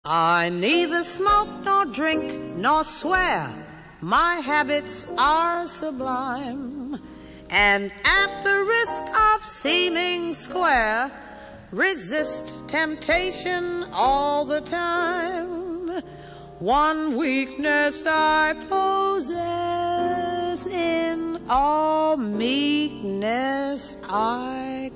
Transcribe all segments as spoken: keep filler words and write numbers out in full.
I neither smoke nor drink nor swear. My habits are sublime. And at the risk of seeming square, resist temptation all the time. One weakness I possess, in all meekness I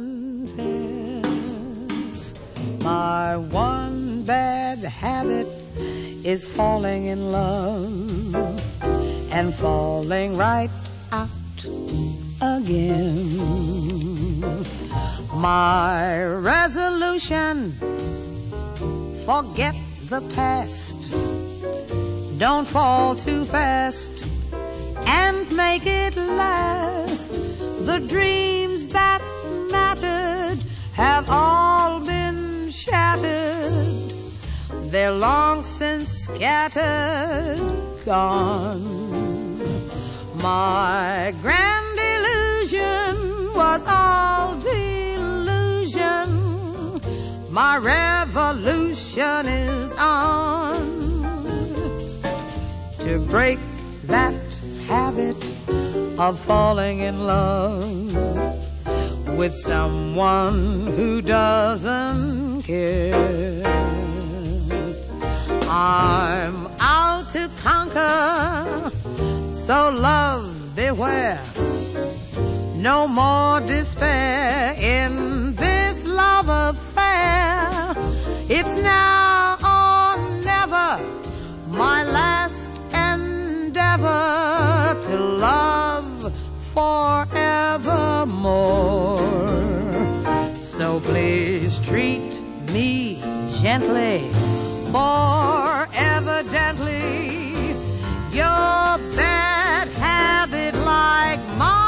confess. My one bad habit is falling in love and falling right out again. My resolution, forget the past, don't fall too fast and make it last. The dreams that mattered have all been shattered. They're long since scattered, gone. My grand illusion was all delusion. My revolution is on. To break that habit of falling in love with someone who doesn't care. I'm out to conquer, so love beware. No more despair in this love affair. It's now or never, my last endeavor to love forevermore. So please treat me gently, for evidently your bad habit, like mine,